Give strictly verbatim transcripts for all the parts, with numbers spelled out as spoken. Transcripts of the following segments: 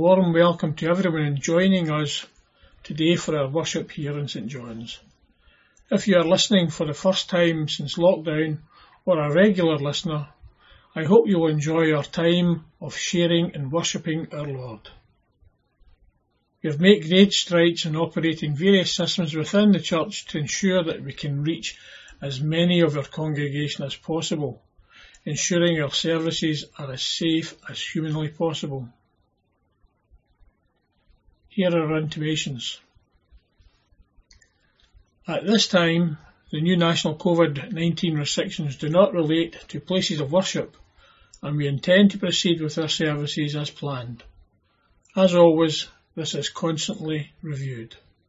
warm welcome to everyone joining us today for our worship here in St John's. If you are listening for the first time since lockdown or a regular listener, I hope you'll enjoy our time of sharing and worshipping our Lord. We have made great strides in operating various systems within the church to ensure that we can reach as many of our congregation as possible, ensuring our services are as safe as humanly possible. Here are our intimations. At this time, the new national COVID nineteen restrictions do not relate to places of worship, and we intend to proceed with our services as planned. As always, this is constantly reviewed.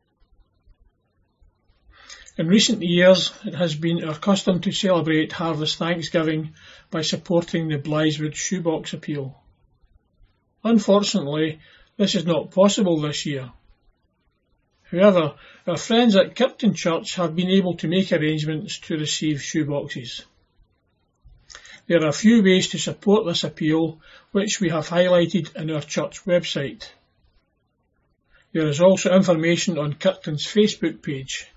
In recent years, it has been our custom to celebrate Harvest Thanksgiving by supporting the Blythswood Shoebox Appeal. Unfortunately, this is not possible this year. However, our friends at Kirkton Church have been able to make arrangements to receive shoeboxes. There are a few ways to support this appeal, which we have highlighted in our church website. There is also information on Kirkton's Facebook page.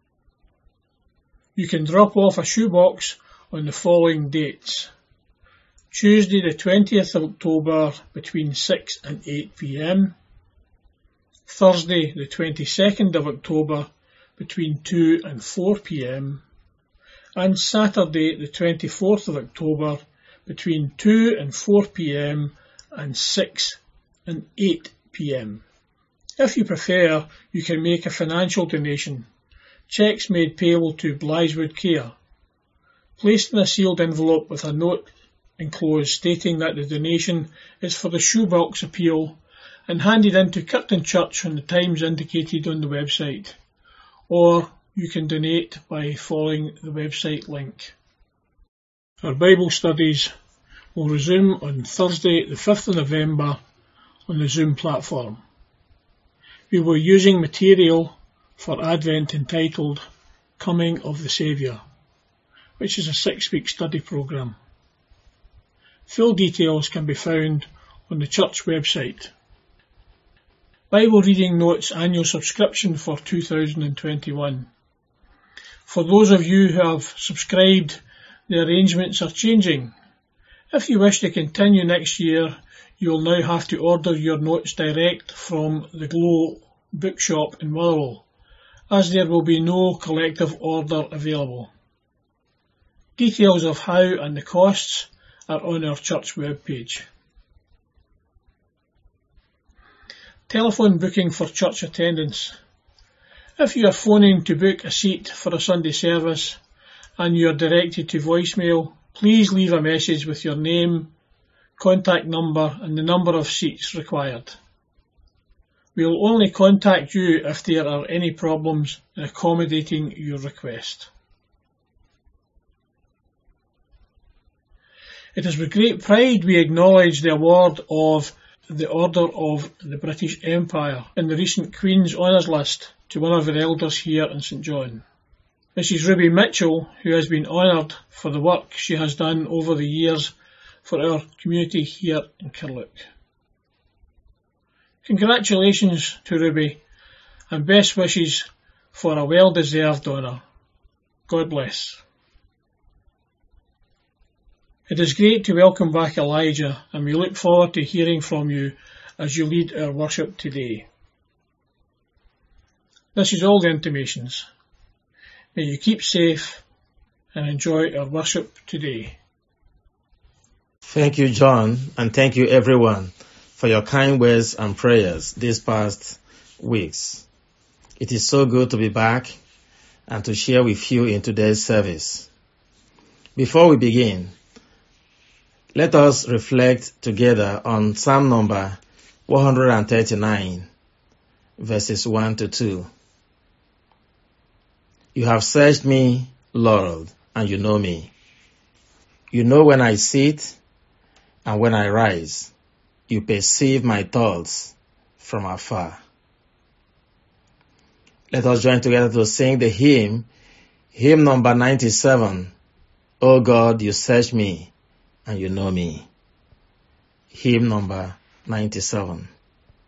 You can drop off a shoebox on the following dates. Tuesday the twentieth of October between six and eight p m, Thursday the twenty-second of October between two and four p m, and Saturday the twenty-fourth of October between two and four p m and six and eight p m. If you prefer, you can make a financial donation. Cheques made payable to Blythswood Care, placed in a sealed envelope with a note enclosed stating that the donation is for the shoebox appeal, and handed in to Kirkton Church on the times indicated on the website. Or you can donate by following the website link. Our Bible studies will resume on Thursday the fifth of November on the Zoom platform. We were using material for Advent entitled Coming of the Saviour, which is a six-week study programme. Full details can be found on the church website. Bible Reading Notes annual subscription for two thousand twenty-one. For those of you who have subscribed, the arrangements are changing. If you wish to continue next year, you will now have to order your notes direct from the Glow Bookshop in Motherwell, as there will be no collective order available. Details of how and the costs are on our church webpage. Telephone booking for church attendance. If you are phoning to book a seat for a Sunday service and you are directed to voicemail, please leave a message with your name, contact number and the number of seats required. We will only contact you if there are any problems in accommodating your request. It is with great pride we acknowledge the award of the Order of the British Empire in the recent Queen's Honours List to one of our elders here in St John, Missus Ruby Mitchell, who has been honoured for the work she has done over the years for our community here in Kirlook. Congratulations to Ruby and best wishes for a well-deserved honour. God bless. It is great to welcome back Elijah, and we look forward to hearing from you as you lead our worship today. This is all the intimations. May you keep safe and enjoy our worship today. Thank you, John, and thank you everyone for your kind words and prayers these past weeks. It is so good to be back and to share with you in today's service. Before we begin, let us reflect together on Psalm number one thirty-nine, verses one to two. You have searched me, Lord, and you know me. You know when I sit and when I rise. You perceive my thoughts from afar. Let us join together to sing the hymn, hymn number ninety-seven. O God, you search me and you know me. Hymn number ninety-seven.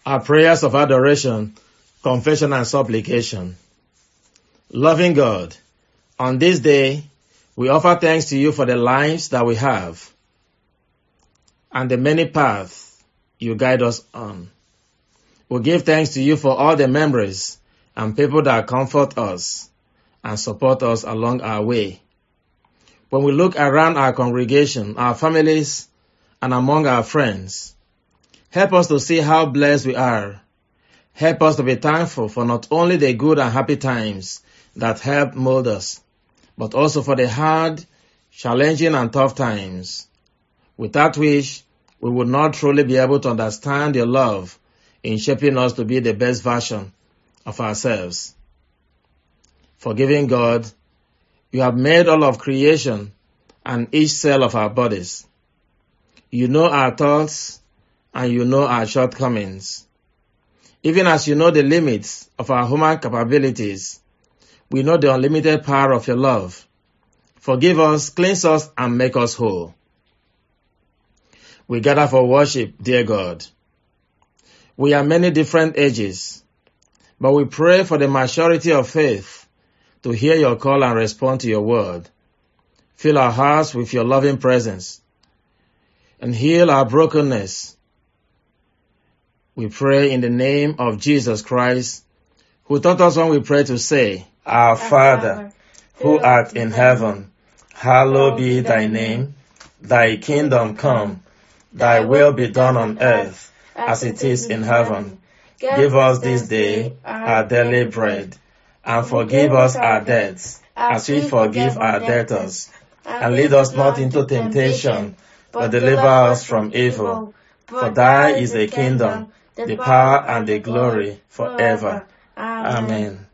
Our prayers of adoration, confession and supplication. Loving God, on this day, we offer thanks to you for the lives that we have and the many paths you guide us on. We give thanks to you for all the memories and people that comfort us and support us along our way. When we look around our congregation, our families, and among our friends, help us to see how blessed we are. Help us to be thankful for not only the good and happy times that help mold us, but also for the hard, challenging, and tough times, without which we would not truly be able to understand your love in shaping us to be the best version of ourselves. Forgiving God, you have made all of creation and each cell of our bodies. You know our thoughts and you know our shortcomings. Even as you know the limits of our human capabilities, we know the unlimited power of your love. Forgive us, cleanse us, and make us whole. We gather for worship, dear God. We are many different ages, but we pray for the maturity of faith to hear your call and respond to your word. Fill our hearts with your loving presence and heal our brokenness. We pray in the name of Jesus Christ, who taught us when we pray to say, Our Father, who art in heaven, hallowed be thy name. Thy kingdom come, thy will be done on earth as it is in heaven. Give us this day our daily bread, and forgive us our debts as we forgive our debtors. And lead us not into temptation, but deliver us from evil. For thy is the kingdom, the power, and the glory forever. Amen.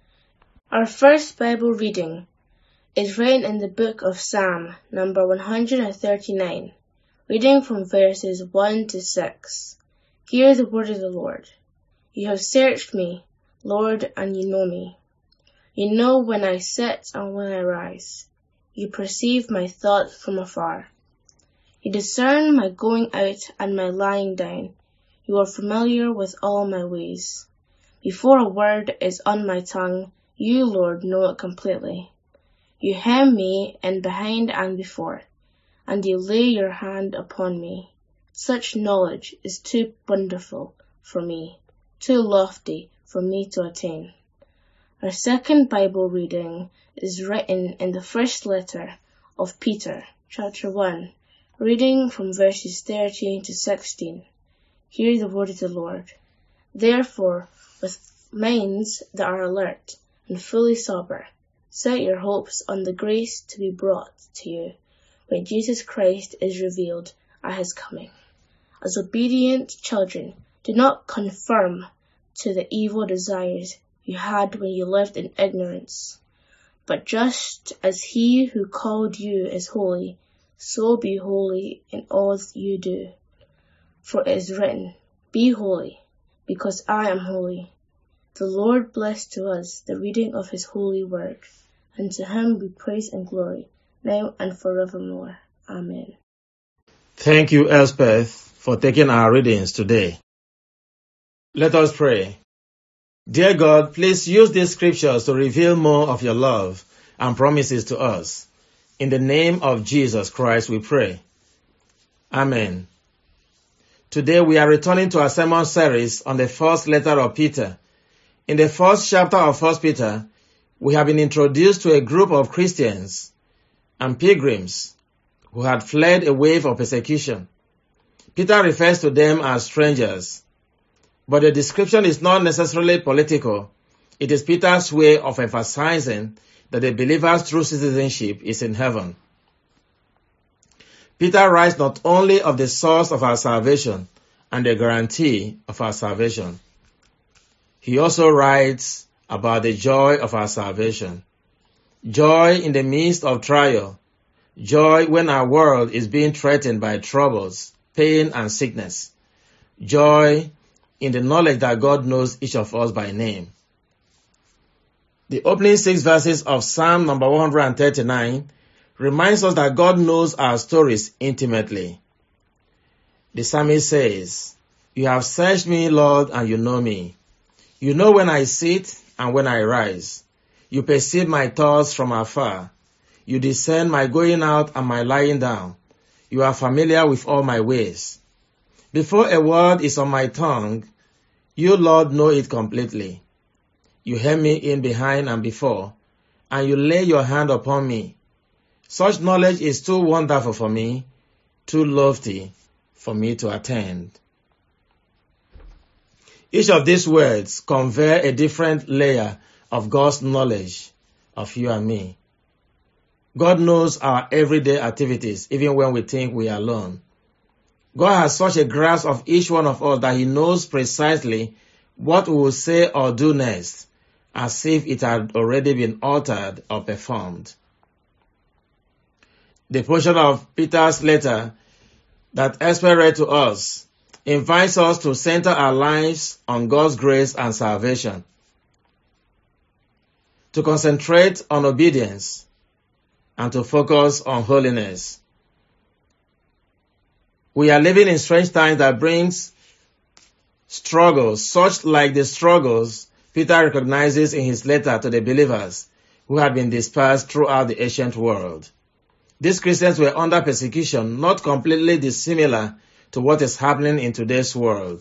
Our first Bible reading is written in the book of Psalm, number one hundred thirty-nine, reading from verses one to six. Hear the word of the Lord. You have searched me, Lord, and you know me. You know when I sit and when I rise. You perceive my thoughts from afar. You discern my going out and my lying down. You are familiar with all my ways. Before a word is on my tongue, you, Lord, know it completely. You hem me in behind and before, and you lay your hand upon me. Such knowledge is too wonderful for me, too lofty for me to attain. Our second Bible reading is written in the first letter of Peter, chapter one, reading from verses thirteen to sixteen. Hear the word of the Lord. Therefore, with minds that are alert and fully sober, set your hopes on the grace to be brought to you when Jesus Christ is revealed at his coming. As obedient children, do not conform to the evil desires you had when you lived in ignorance. But just as he who called you is holy, so be holy in all you do. For it is written, Be holy, because I am holy. The Lord bless to us the reading of his holy word, and to him be praise and glory, now and forevermore. Amen. Thank you, Elspeth, for taking our readings today. Let us pray. Dear God, please use these scriptures to reveal more of your love and promises to us. In the name of Jesus Christ we pray. Amen. Today we are returning to our sermon series on the first letter of Peter. In the first chapter of First Peter, we have been introduced to a group of Christians and pilgrims who had fled a wave of persecution. Peter refers to them as strangers, but the description is not necessarily political. It is Peter's way of emphasizing that the believer's true citizenship is in heaven. Peter writes not only of the source of our salvation and the guarantee of our salvation, he also writes about the joy of our salvation. Joy in the midst of trial. Joy when our world is being threatened by troubles, pain, and sickness. Joy in the knowledge that God knows each of us by name. The opening six verses of Psalm number one hundred thirty-nine reminds us that God knows our stories intimately. The psalmist says, You have searched me, Lord, and you know me. You know when I sit and when I rise. You perceive my thoughts from afar. You discern my going out and my lying down. You are familiar with all my ways. Before a word is on my tongue, you, Lord, know it completely. You hem me in behind and before, and you lay your hand upon me. Such knowledge is too wonderful for me, too lofty for me to attain. Each of these words convey a different layer of God's knowledge of you and me. God knows our everyday activities, even when we think we are alone. God has such a grasp of each one of us that he knows precisely what we will say or do next, as if it had already been altered or performed. The portion of Peter's letter that Esther read to us invites us to center our lives on God's grace and salvation, to concentrate on obedience, and to focus on holiness. We are living in strange times that brings struggles, such like the struggles Peter recognizes in his letter to the believers who had been dispersed throughout the ancient world. These Christians were under persecution, not completely dissimilar to what is happening in today's world.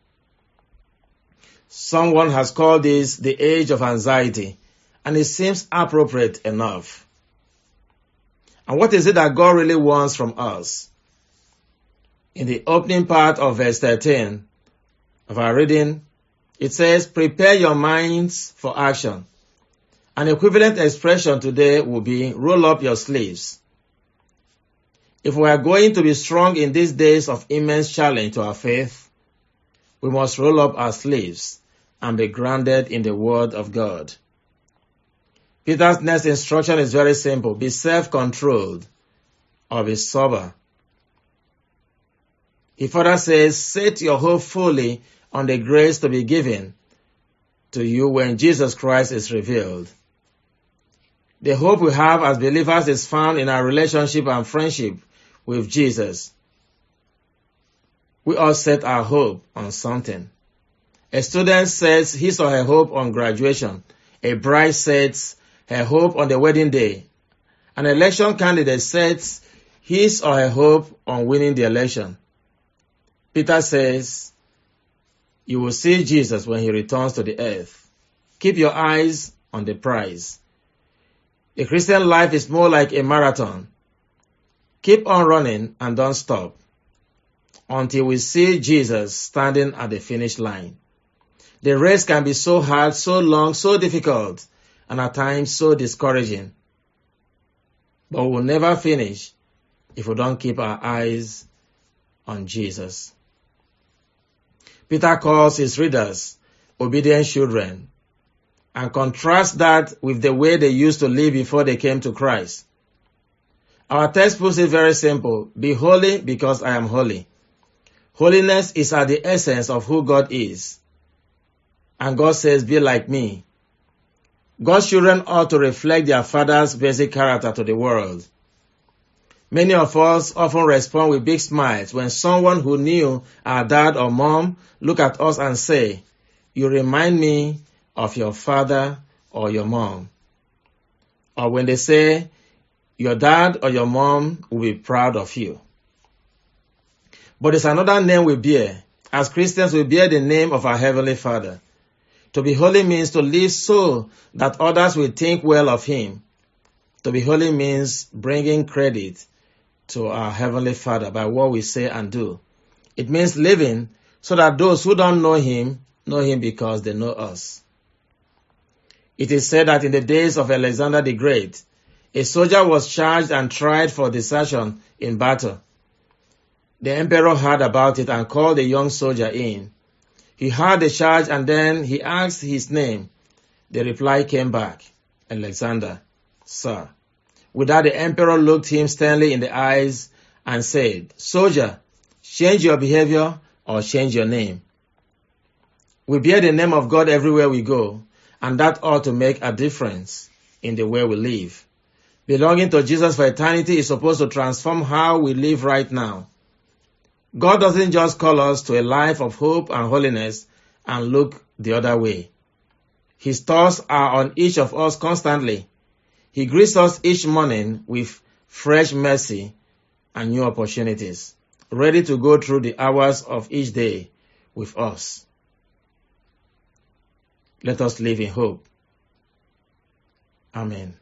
Someone has called this the age of anxiety, and it seems appropriate enough. And what is it that God really wants from us? In the opening part of verse thirteen of our reading, it says, "Prepare your minds for action." An equivalent expression today would be, "Roll up your sleeves." If we are going to be strong in these days of immense challenge to our faith, we must roll up our sleeves and be grounded in the Word of God. Peter's next instruction is very simple. Be self-controlled or be sober. He further says, set your hope fully on the grace to be given to you when Jesus Christ is revealed. The hope we have as believers is found in our relationship and friendship with Jesus. We all set our hope on something. A student sets his or her hope on graduation. A bride sets her hope on the wedding day. An election candidate sets his or her hope on winning the election. Peter says, you will see Jesus when he returns to the earth. Keep your eyes on the prize. A Christian life is more like a marathon. Keep on running and don't stop until we see Jesus standing at the finish line. The race can be so hard, so long, so difficult, and at times so discouraging. But we will never finish if we don't keep our eyes on Jesus. Peter calls his readers obedient children and contrasts that with the way they used to live before they came to Christ. Our text puts it very simple. Be holy because I am holy. Holiness is at the essence of who God is. And God says, be like me. God's children ought to reflect their Father's basic character to the world. Many of us often respond with big smiles when someone who knew our dad or mom look at us and say, you remind me of your father or your mom. Or when they say, your dad or your mom will be proud of you. But it's another name we bear. As Christians, we bear the name of our Heavenly Father. To be holy means to live so that others will think well of Him. To be holy means bringing credit to our Heavenly Father by what we say and do. It means living so that those who don't know Him know Him because they know us. It is said that in the days of Alexander the Great, a soldier was charged and tried for desertion in battle. The emperor heard about it and called the young soldier in. He heard the charge and then he asked his name. The reply came back, Alexander, sir. With that, the emperor looked him sternly in the eyes and said, soldier, change your behavior or change your name. We bear the name of God everywhere we go, and that ought to make a difference in the way we live. Belonging to Jesus for eternity is supposed to transform how we live right now. God doesn't just call us to a life of hope and holiness and look the other way. His thoughts are on each of us constantly. He greets us each morning with fresh mercy and new opportunities, ready to go through the hours of each day with us. Let us live in hope. Amen.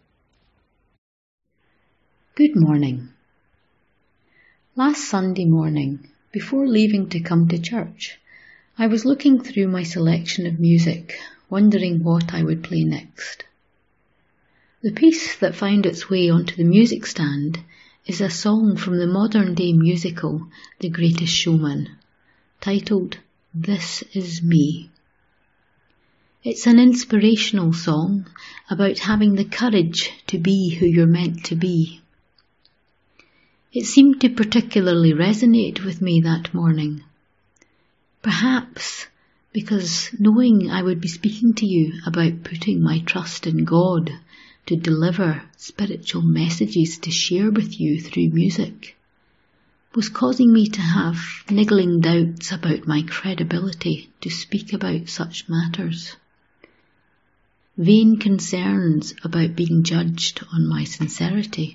Good morning. Last Sunday morning, before leaving to come to church, I was looking through my selection of music, wondering what I would play next. The piece that found its way onto the music stand is a song from the modern-day musical The Greatest Showman, titled This Is Me. It's an inspirational song about having the courage to be who you're meant to be. It seemed to particularly resonate with me that morning. Perhaps because knowing I would be speaking to you about putting my trust in God to deliver spiritual messages to share with you through music was causing me to have niggling doubts about my credibility to speak about such matters. Vain concerns about being judged on my sincerity.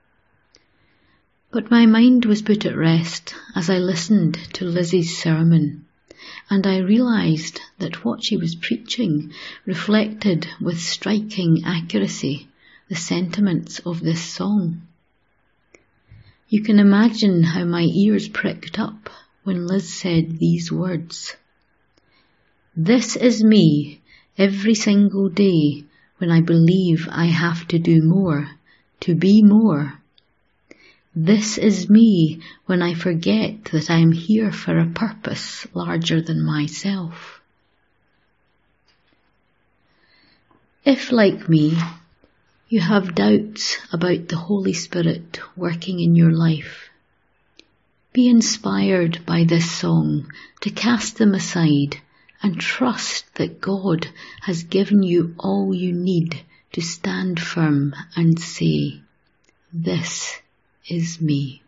But my mind was put at rest as I listened to Lizzie's sermon, and I realised that what she was preaching reflected with striking accuracy the sentiments of this song. You can imagine how my ears pricked up when Liz said these words. This is me every single day when I believe I have to do more, to be more. This is me when I forget that I am here for a purpose larger than myself. If, like me, you have doubts about the Holy Spirit working in your life, be inspired by this song to cast them aside and trust that God has given you all you need to stand firm and say, This is me.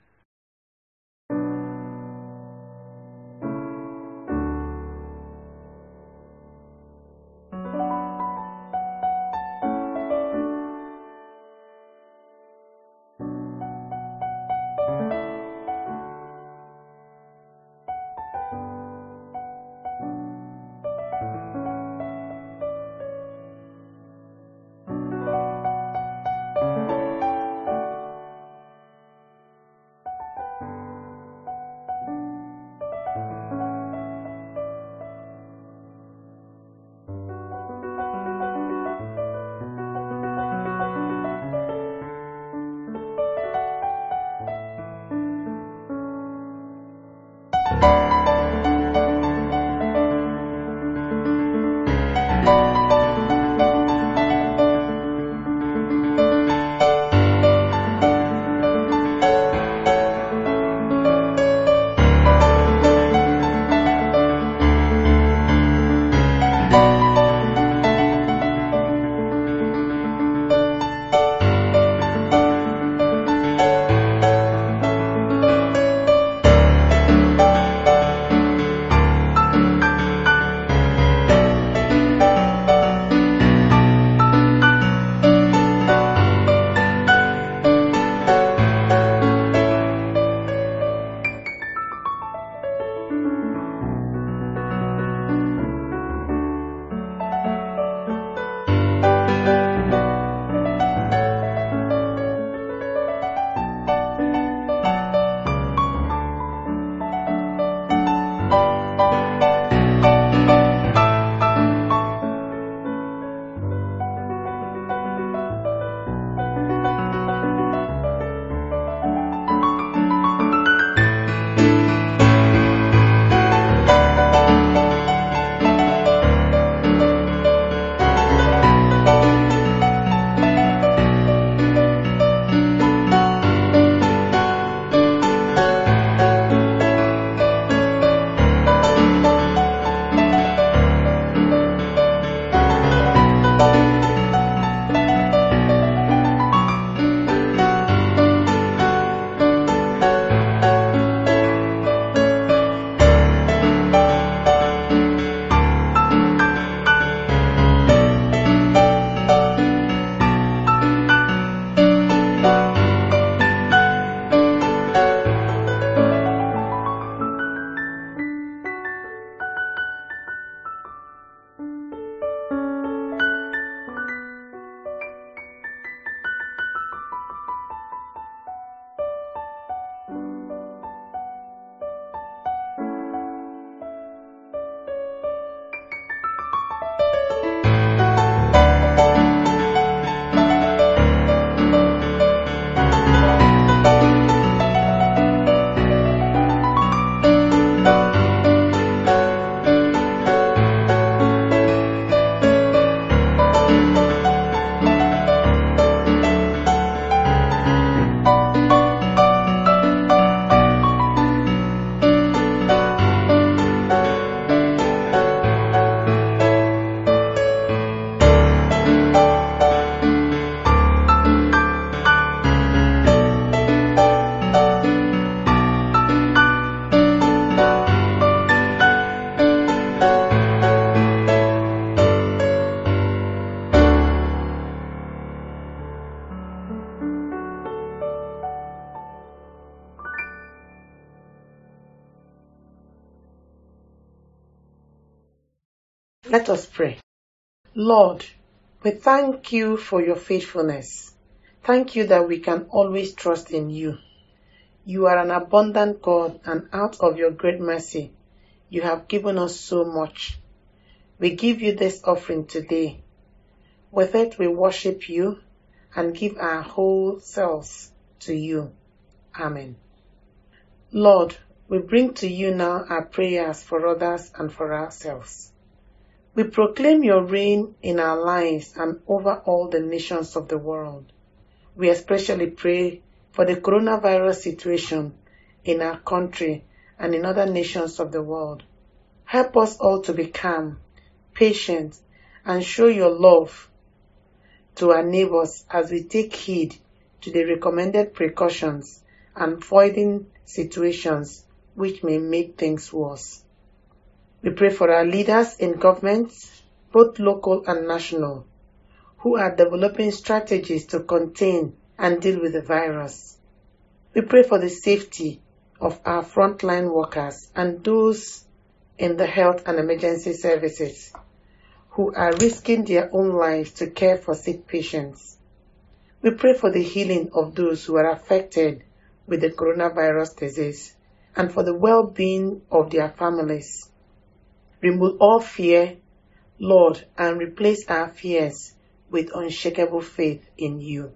Let us pray. Lord, we thank you for your faithfulness. Thank you that we can always trust in you. You are an abundant God, and out of your great mercy, you have given us so much. We give you this offering today. With it, we worship you and give our whole selves to you. Amen. Lord, we bring to you now our prayers for others and for ourselves. We proclaim your reign in our lives and over all the nations of the world. We especially pray for the coronavirus situation in our country and in other nations of the world. Help us all to be calm, patient, and show your love to our neighbors as we take heed to the recommended precautions and avoiding situations which may make things worse. We pray for our leaders in governments, both local and national, who are developing strategies to contain and deal with the virus. We pray for the safety of our frontline workers and those in the health and emergency services who are risking their own lives to care for sick patients. We pray for the healing of those who are affected with the coronavirus disease and for the well-being of their families. Remove all fear, Lord, and replace our fears with unshakable faith in you.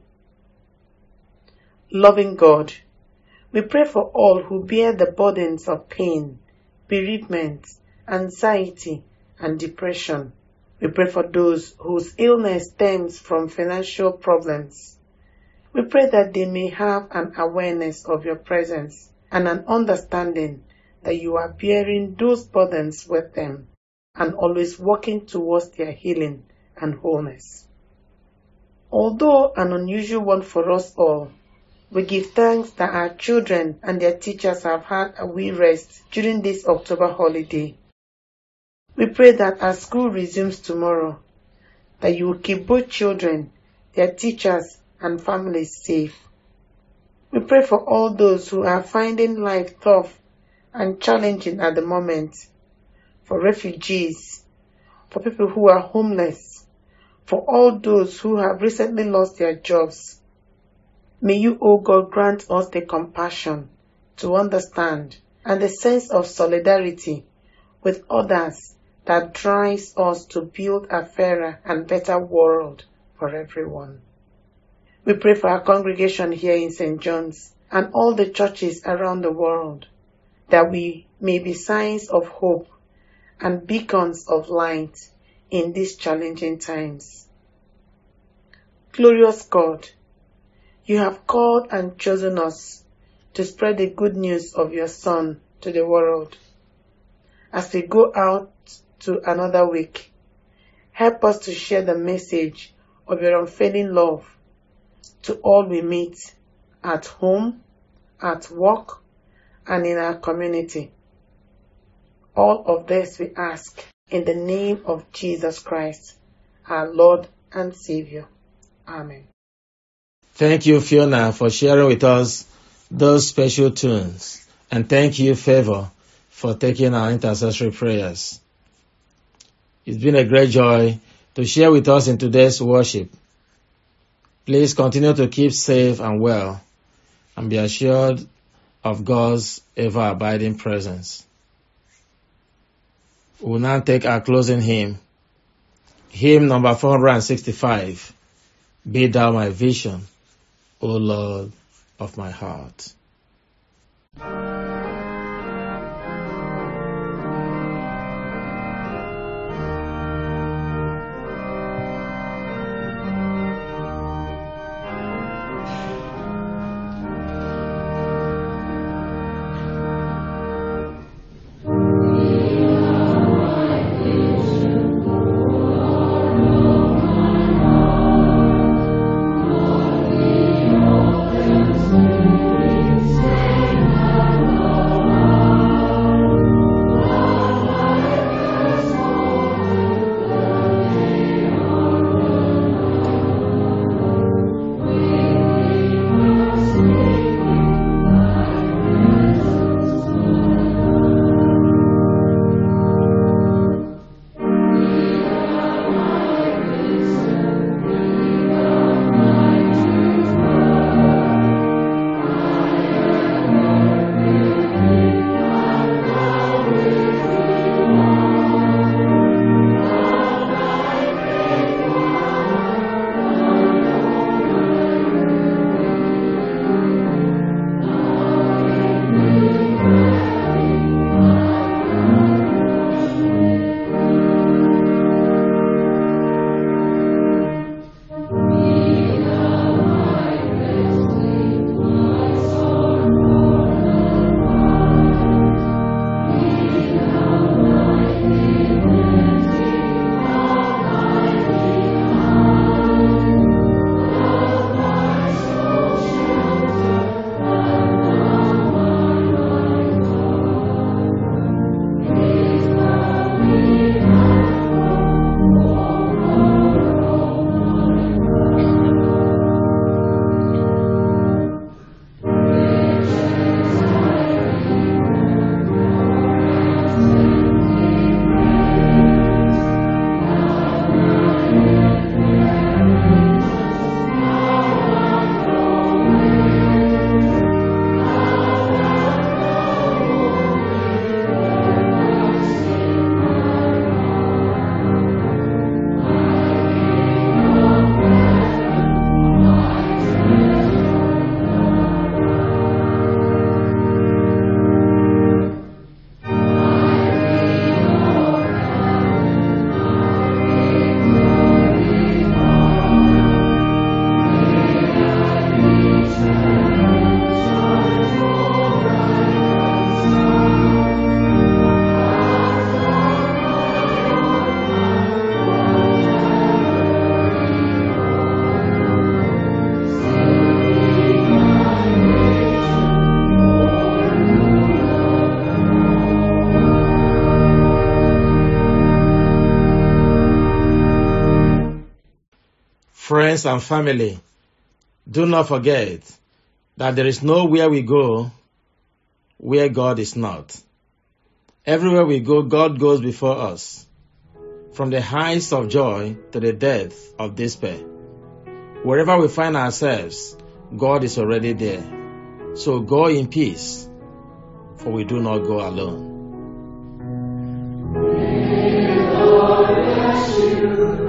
Loving God, we pray for all who bear the burdens of pain, bereavement, anxiety, and depression. We pray for those whose illness stems from financial problems. We pray that they may have an awareness of your presence and an understanding that you are bearing those burdens with them and always working towards their healing and wholeness. Although an unusual one for us all, we give thanks that our children and their teachers have had a wee rest during this October holiday. We pray that as school resumes tomorrow, that you will keep both children, their teachers, and families safe. We pray for all those who are finding life tough and challenging at the moment, for refugees, for people who are homeless, for all those who have recently lost their jobs. May you, O God, grant us the compassion to understand and the sense of solidarity with others that drives us to build a fairer and better world for everyone. We pray for our congregation here in Saint John's and all the churches around the world, that we may be signs of hope and beacons of light in these challenging times. Glorious God, you have called and chosen us to spread the good news of your Son to the world. As we go out to another week, help us to share the message of your unfailing love to all we meet at home, at work, and in our community. All of this we ask in the name of Jesus Christ, our Lord and Savior. Amen. Thank you, Fiona, for sharing with us those special tunes. And thank you, Favor, for taking our intercessory prayers. It's been a great joy to share with us in today's worship. Please continue to keep safe and well, and be assured of God's ever-abiding presence. We will now take our closing hymn. Hymn number four hundred sixty-five. Be thou my vision, O Lord of my heart. Thank you. friends and family, do not forget that there is nowhere we go where God is not. Everywhere we go, God goes before us, from the heights of joy to the depth of despair. Wherever we find ourselves, God is already there. So go in peace, for we do not go alone. May the Lord bless you.